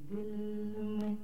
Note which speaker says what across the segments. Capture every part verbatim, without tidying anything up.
Speaker 1: दिल में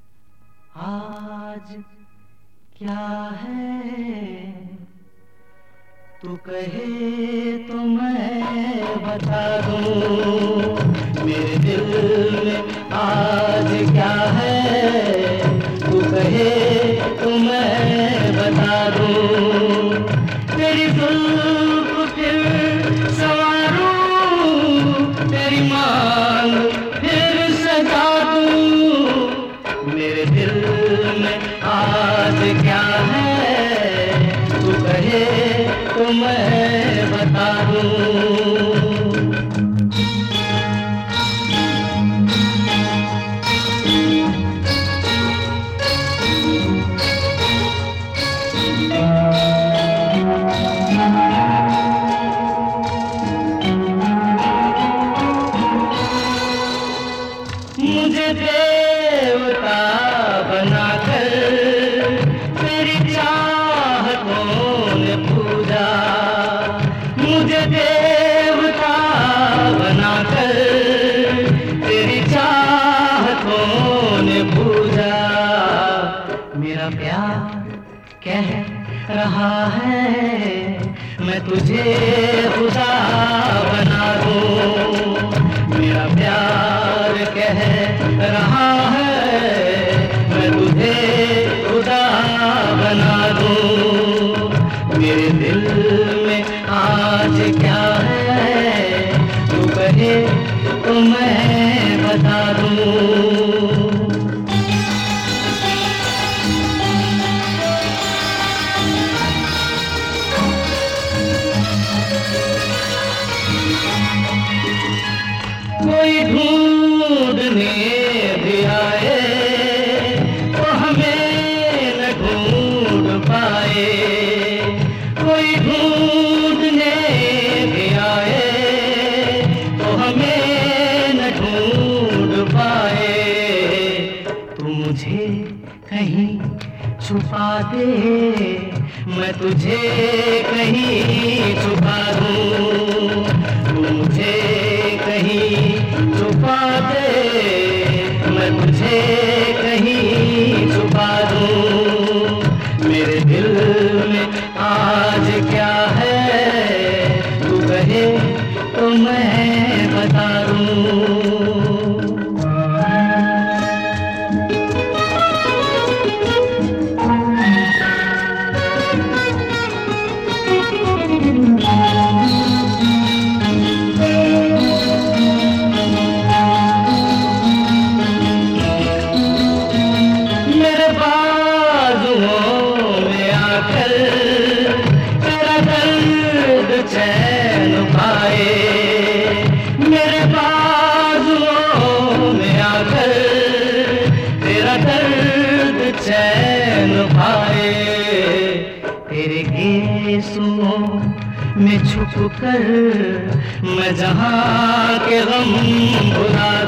Speaker 1: आज क्या है, तू कहे तो मैं बता दूं। मेरे दिल में आज क्या है, तू कहे तो मैं बता दूं। तेरी जुल्फ फिर संवारूं, तेरी मांग फिर सजा दूं। मेरे दिल में आज क्या है, तू कहे तो मैं बता दूं। मुझे देवता बनाकर तेरी चाहतों ने पूजा। मुझे देवता बनाकर तेरी चाहतों ने पूजा। मेरा प्यार कह रहा है मैं तुझे खुदा बना दूं। मेरा प्यार कह रहा है मैं तुझे खुदा बना दूं। मेरे दिल में आज क्या है, तू कहे तो मैं बता दूं। कोई ढूंढने भी आए तो हमें न ढूंढ पाए। कोई ढूंढने भी आए तो हमें न ढूंढ पाए। तू मुझे कहीं छुपा दे, मैं तुझे कहीं छुपा दूं। तू मुझे कहीं छुपा दे, मैं तुझे कहीं छुपा दूं। मेरे दिल में आज क्या है, तू कहे तो मैं बता दूं। चैन पाए मेरे बाजुओं में आकर, तेरा दर्द चैन पाए। तेरे गेसुओं में छुप कर मैं जहां के गम भुला